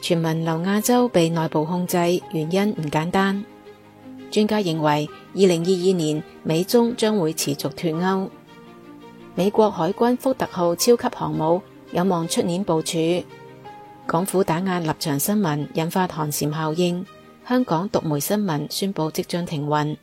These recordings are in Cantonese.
傳聞劉亞洲被內部控制，原因唔簡單。專家認為2022年美中將會持續脫鈎。美國海軍福特號超級航母有望出年部署。港府打壓立場新聞，引發寒蟬效應。香港獨媒新聞宣布即將停運。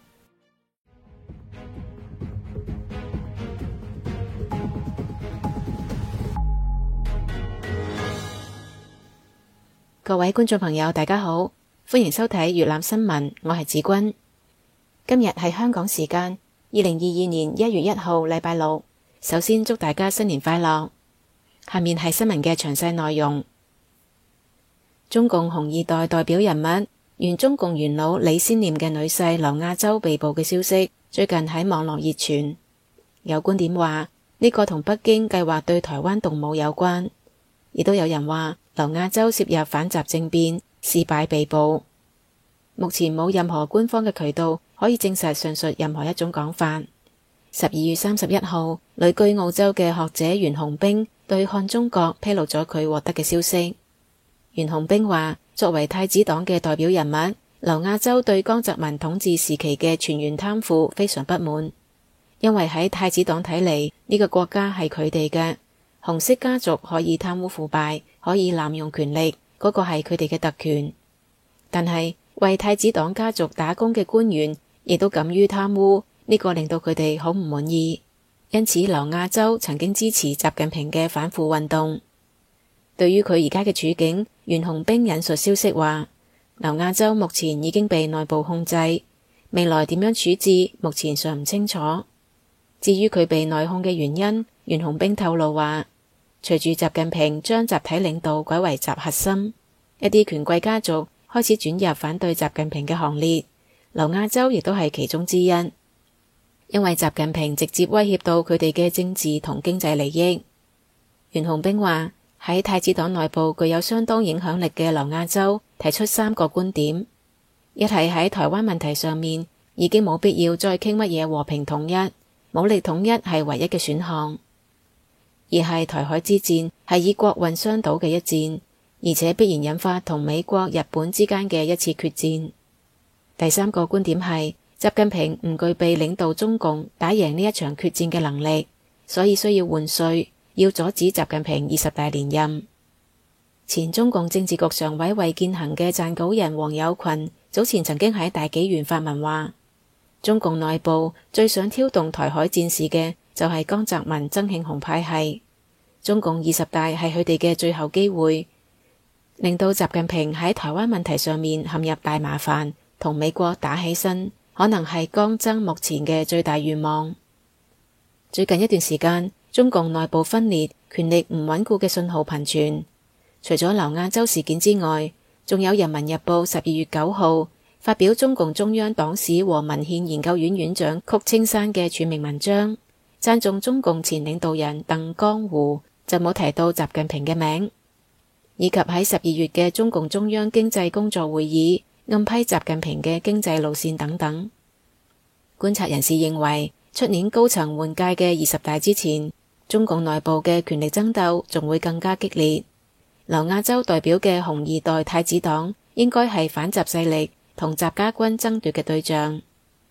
各位觀眾朋友，大家好，歡迎收睇粵覽新聞，我係子君。今日係香港時間2022年1月1號，禮拜六。首先祝大家新年快樂。下面係新聞嘅詳細內容。中共紅二代代表人物、原中共元老李先念嘅女婿劉亞洲被捕嘅消息，最近喺網絡熱傳。有觀點話呢個同北京計劃對台灣動武有關，亦都有人話劉亞洲涉入反習政變，事敗被捕。目前冇任何官方嘅渠道可以證實上述任何一種講法。12月31號，旅居澳洲嘅學者袁弘彬對看中國披露咗佢獲得嘅消息。袁弘彬話，作為太子黨嘅代表人物，劉亞洲對江澤民統治時期嘅全員貪腐非常不滿，因為喺太子黨睇嚟，呢個國家係佢哋嘅，紅色家族可以貪污腐敗，可以濫用權力，嗰個係佢哋嘅特權。但係為太子黨家族打工嘅官員亦都敢於貪污，呢個令到佢哋好唔滿意。因此劉亞洲曾經支持習近平嘅反腐運動。對於佢而家嘅處境，袁弘彬引述消息話，劉亞洲目前已經被內部控制，未來點樣處置目前尚唔清楚。至於佢被內控嘅原因，袁弘彬透露話，隨住習近平將集體領導改為習核心，一啲權貴家族開始轉入反對習近平嘅行列，劉亞洲亦都係其中之一。因為習近平直接威脅到佢哋嘅政治同經濟利益。袁弘彬話，喺太子黨內部具有相當影響力嘅劉亞洲提出3個觀點：一係喺台灣問題上面已經冇必要再傾乜嘢和平統一，武力統一係唯一嘅選項；二係台海之戰係以國運相賭嘅一戰，而且必然引發同美國、日本之間嘅一次決戰；第3個觀點係習近平唔具備領導中共打贏呢一場決戰嘅能力，所以需要換帥，要阻止習近平20大連任。前中共政治局常委衛健行嘅撰稿人王友群早前曾經喺大紀元發文話，中共內部最想挑動台海戰事嘅就係江澤民、曾慶紅派系，中共20大係佢哋嘅最後機會，令到習近平喺台灣問題上面陷入大麻煩，同美國打起身，可能係江曾目前嘅最大願望。最近一段時間，中共內部分裂、權力唔穩固嘅信號頻傳。除咗劉亞洲事件之外，仲有人民日報12月9號發表中共中央黨史和文獻研究院院長曲青山嘅署名文章，讚頌中共前領導人鄧江湖，就冇提到習近平嘅名。以及喺12月嘅中共中央經濟工作會議暗批習近平嘅經濟路線等等。觀察人士認為，出年高層換屆嘅20大之前，中共內部嘅權力爭鬥仲會更加激烈。劉亞洲代表嘅紅二代太子黨應該係反習勢力同習家軍爭奪嘅對象。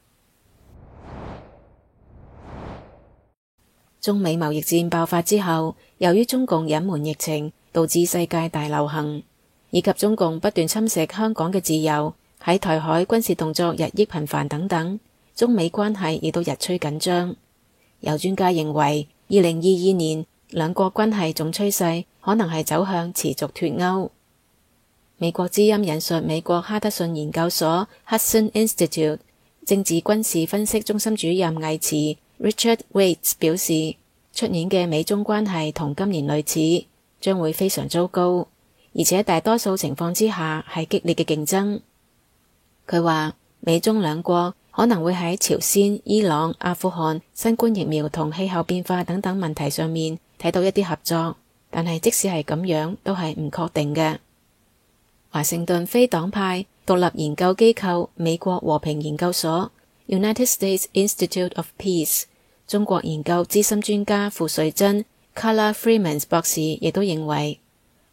中美貿易戰爆發之後，由於中共隱瞞疫情，導致世界大流行，以及中共不斷侵蝕香港嘅自由，喺台海軍事動作日益頻繁等等，中美關係亦都日趨緊張。有專家認為2022年兩國關係總趨勢可能係走向持續脫鈎。美國之音引述美國哈德遜研究所 Hudson Institute 政治軍事分析中心主任魏茨 Richard Waits 表示，出年嘅美中關係同今年類似，將會非常糟糕，而且大多數情況之下係激烈嘅競爭。佢話美中兩國可能會喺朝鮮、伊朗、阿富汗、新冠疫苗同氣候變化等等問題上面睇到一啲合作，但係即使係咁樣都係唔確定嘅。華盛頓非黨派獨立研究機構美國和平研究所 United States Institute of Peace 中國研究資深專家傅瑞珍 Carla Freeman 博士亦都認為，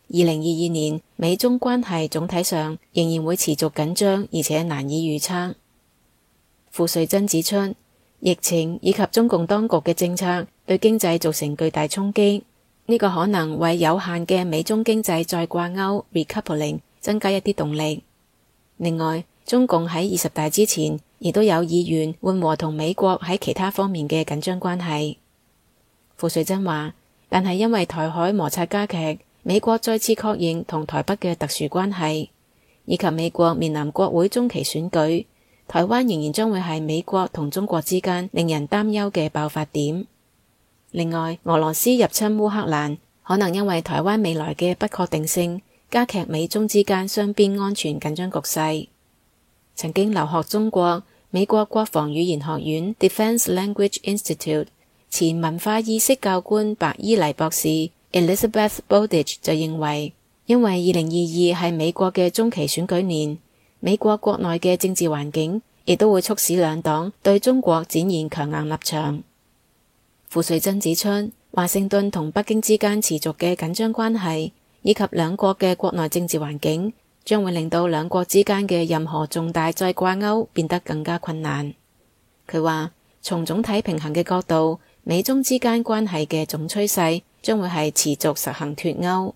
2022年美中關係總體上仍然會持續緊張，而且難以預測。傅瑞珍指出，疫情以及中共當局嘅政策對經濟造成巨大衝擊，呢個可能為有限嘅美中經濟再掛鈎 recoupling 增加一啲動力。另外，中共喺20大之前亦都有意願緩和同美國喺其他方面嘅緊張關係。傅瑞珍話，但係因為台海摩擦加劇，美國再次確認同台北嘅特殊關係，以及美國面臨國會中期選舉，台灣仍然將會係美國同中國之間令人擔憂嘅爆發點。另外，俄羅斯入侵烏克蘭，可能因為台灣未來嘅不確定性，加劇美中之間雙邊安全緊張局勢。曾經留學中國，美國國防語言學院 Defense Language Institute 前文化意識教官白伊黎博士 Elizabeth Bowditch 就認為，因為2022係美國嘅中期選舉年，美國國內嘅政治環境亦都會促使兩黨對中國展現強硬立場。傅瑞珍指出，華盛頓同北京之間持續嘅緊張關係，以及兩國嘅國內政治環境，將會令到兩國之間嘅任何重大再掛鈎變得更加困難。佢話，從總體平衡嘅角度，美中之間關係嘅總趨勢將會係持續實行脫鈎。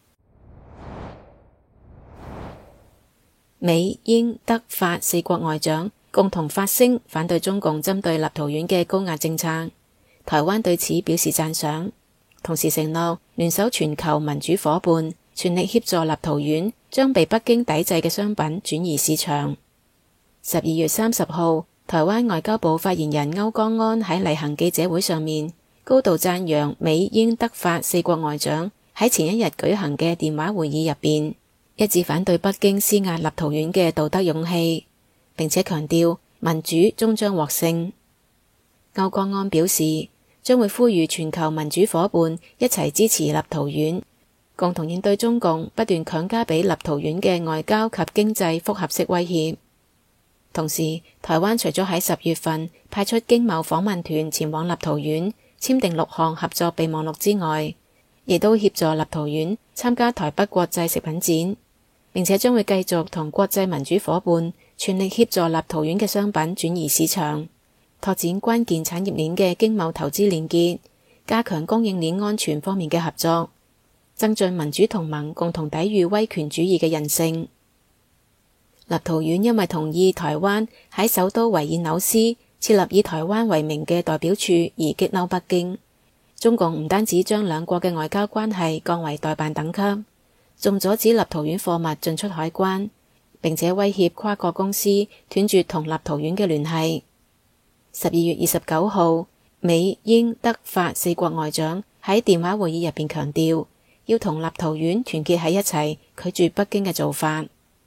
美、英、德、法四國外長共同發聲反對中共針對立陶宛嘅高壓政策，台灣對此表示讚賞，同時承諾聯手全球民主夥伴，全力協助立陶宛將被北京抵制嘅商品轉移市場。12月30號，台灣外交部發言人歐江安喺例行記者會上面高度讚揚美、英、德、法四國外長喺前一日舉行嘅電話會議入邊，一致反對北京施壓立陶宛嘅道德勇氣，並且強調民主終將獲勝。歐江安表示，將會呼籲全球民主夥伴一齊支持立陶宛，共同應對中共不斷強加俾立陶宛嘅外交及經濟複合式威脅。同時，台灣除咗喺10月份派出經貿訪問團前往立陶宛簽訂6項合作備忘錄之外，亦都協助立陶宛參加台北國際食品展，並且將會繼續同國際民主夥伴全力協助立陶宛嘅商品轉移市場，拓展關鍵產業鏈嘅經貿投資連結，加強供應鏈安全方面嘅合作，增進民主同盟共同抵禦威權主義嘅韌性。立陶宛因為同意台灣喺首都維爾紐斯設立以台灣為名嘅代表處而激嬲北京，中共唔單止將兩國嘅外交關係降為代辦等級，仲阻止立陶宛貨物進出海關，並且威脅跨國公司斷絕同立陶宛嘅聯繫。12月29號，美、英、德、法四國外長喺電話會議入邊強調，要同立陶宛團結喺一齊，拒絕北京嘅做法。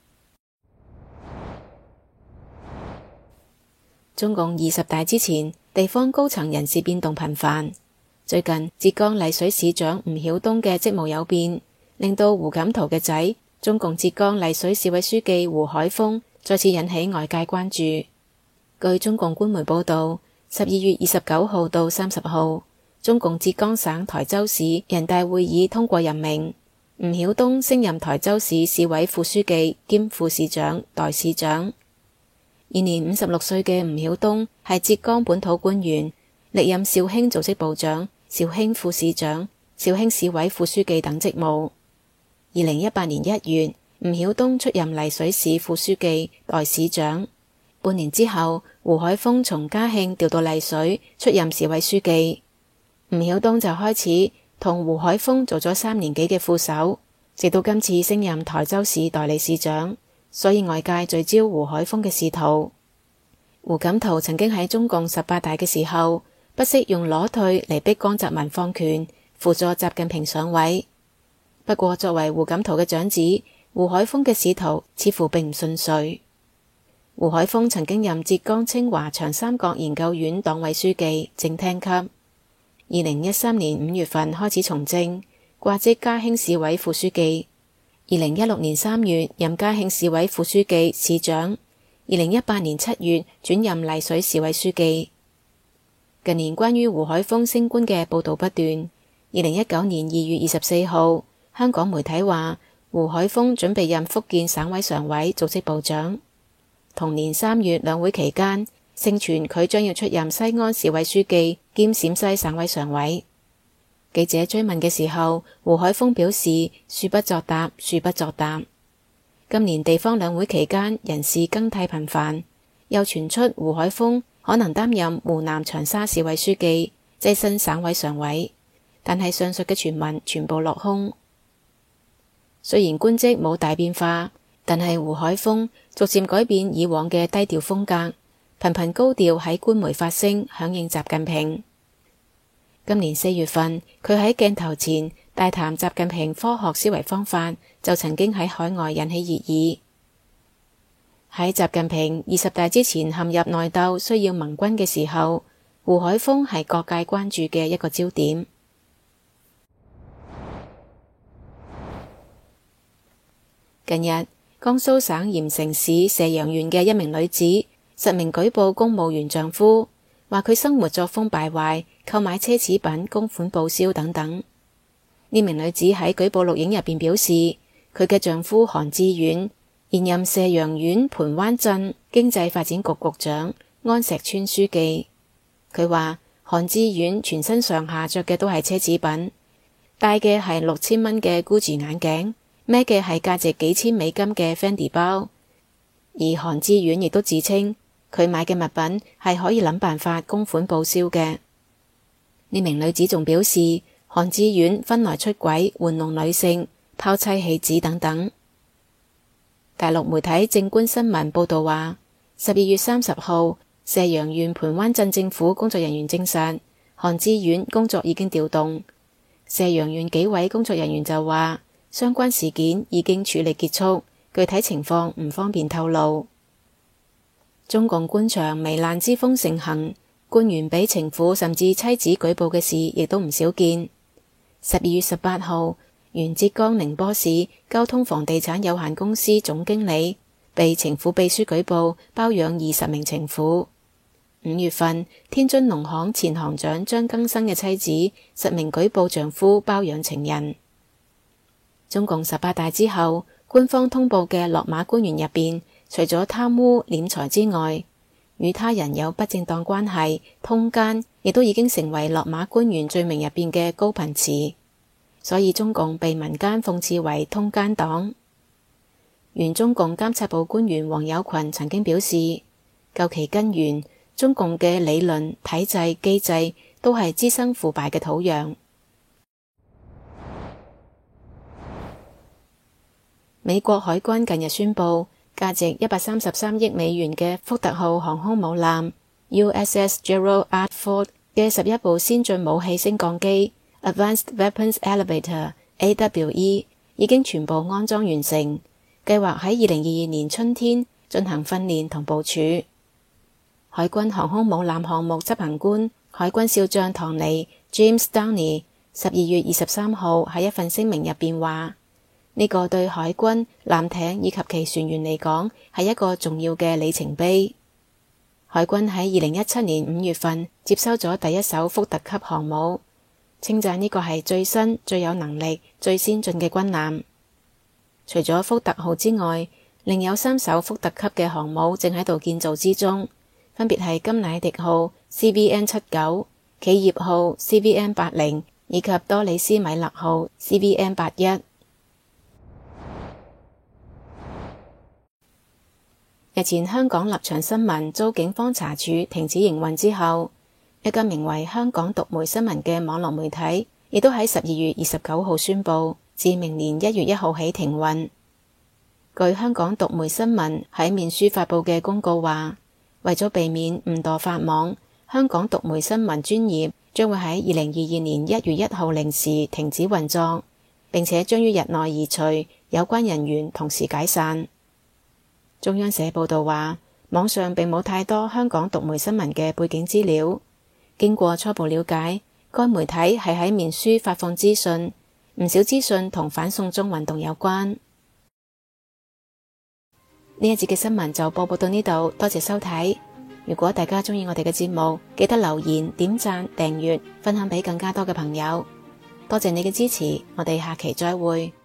中共20大之前，地方高層人事變動頻繁。最近，浙江麗水市長吳曉東嘅職務有變，令到胡錦濤嘅仔，中共浙江麗水市委書記胡海峰再次引起外界關注。據中共官媒報道，12月29號到30號，中共浙江省台州市人大會議通過任命吳曉東升任台州市市委副書記兼副市長、代市長。現年56歲嘅吳曉東係浙江本土官員，歷任紹興組織部長、紹興副市長、紹興市委副書記等職務。2018年1月，吳曉東出任麗水市副書記、代市長。半年之後，胡海峰從嘉興調到麗水出任市委書記。吳曉東就開始同胡海峰做咗3年幾嘅副手，直到今次升任台州市代理市長。所以外界聚焦胡海峰嘅仕途。胡錦濤曾經喺中共18大嘅時候，不惜用裸退嚟逼江澤民放權，輔助習近平上位。不過作為胡錦濤嘅長子，胡海峰嘅仕途似乎並唔順遂。胡海峰曾經任浙江清華長三角研究院黨委書記、正廳級。2013年5月份開始從政，掛職嘉興市委副書記。2016年3月任嘉興市委副書記、市長。2018年7月轉任麗水市委書記。近年關於胡海峰升官嘅報道不斷。2019年2月24號， 香港媒體話，胡海峰準備任福建省委常委組織部長。同年3月兩會期間，盛傳佢將要出任西安市委書記兼陝西省委常委。記者追問嘅時候，胡海峰表示恕不作答，恕不作答。今年地方兩會期間，人事更替頻繁，又傳出胡海峰可能擔任湖南長沙市委書記，躋身省委常委，但係上述嘅傳聞全部落空。雖然官職冇大變化，但係胡海峰逐漸改變以往嘅低調風格，頻頻高調喺官媒發聲響應習近平。今年4月份，佢喺鏡頭前大談習近平科學思維方法，就曾經喺海外引起熱議。喺習近平20大之前陷入內鬥需要盟軍嘅時候，胡海峰係各界關注嘅一個焦點。近日，江蘇省鹽城市射陽縣嘅一名女子實名舉報公務員丈夫，話佢生活作風敗壞，購買奢侈品公款報銷等等。呢名女子喺舉報錄影入邊表示，佢嘅丈夫韓志遠現任射陽縣盤灣鎮經濟發展局局長、安石村書記。佢話韓志遠全身上下着嘅都係奢侈品，戴嘅係6000蚊嘅 Gucci 眼鏡，孭嘅係價值幾千美金嘅 Fendi 包。而韓志遠亦都自稱佢買嘅物品係可以諗辦法公款報銷嘅。呢名女子仲表示，韓志遠婚內出軌、玩弄女性、拋妻棄子等等。大陸媒體正觀新聞報道話，12月30號，射陽縣盤灣鎮政府工作人員證實，韓志遠工作已經調動。射陽縣紀委工作人員就話，相關事件已經處理結束，具體情況唔方便透露。中共官場糜爛之風盛行，官員俾情婦甚至妻子舉報嘅事亦都唔少見。12月18號，原浙江寧波市交通房地產有限公司總經理被情婦秘書舉報包養20名情婦。5月份，天津農行前行長張更生嘅妻子實名舉報丈夫包養情人。中共18大之後，官方通報嘅落馬官員入邊，除咗貪污斂財之外，與他人有不正當關係、通姦，亦都已經成為落馬官員罪名入邊嘅高頻詞，所以中共被民間諷刺為通姦黨。原中共監察部官員王友群曾經表示，究其根源，中共嘅理論、體制、機制都係滋生腐敗嘅土壤。美國海軍近日宣布，價值133億美元嘅福特號航空母艦 USS Gerald R. Ford 嘅11部先進武器升降機 Advanced Weapons Elevator AWE 已經全部安裝完成，計劃喺2022年春天進行訓練同部署。海軍航空母艦項目執行官海軍少將唐尼 James Downey 12月23號喺一份聲明入邊話，呢個對海軍、艦艇以及其船員嚟講係一個重要嘅里程碑。海軍喺2017年5月份接收咗第一艘福特級航母，稱讚呢個係最新、最有能力、最先進嘅軍艦。除咗福特號之外，另有3艘福特級嘅航母正喺度建造之中，分別係甘迺迪號 CVN-79、企業號 CVN-80 以及多里斯米勒號 CVN-81。日前香港立場新聞遭警方查處停止營運之後，一間名為香港獨媒新聞嘅網絡媒體亦都喺12月29號宣布，自明年1月1號起停運。據香港獨媒新聞喺面書發佈嘅公告話，為咗避免誤墮法網，香港獨媒新聞專頁將會喺2022年1月1號零時停止運作，並且將於日內移除有關人員，同時解散。中央社報道話，網上並冇太多香港獨媒新聞嘅背景資料。經過初步了解，該媒體係喺面書發放資訊，唔少資訊同反送中運動有關。呢一節嘅新聞就播報到呢度，多謝收睇。如果大家鍾意我哋嘅節目，記得留言、點讚、訂閱、分享俾更加多嘅朋友。 多謝你嘅支持，我哋下期再會。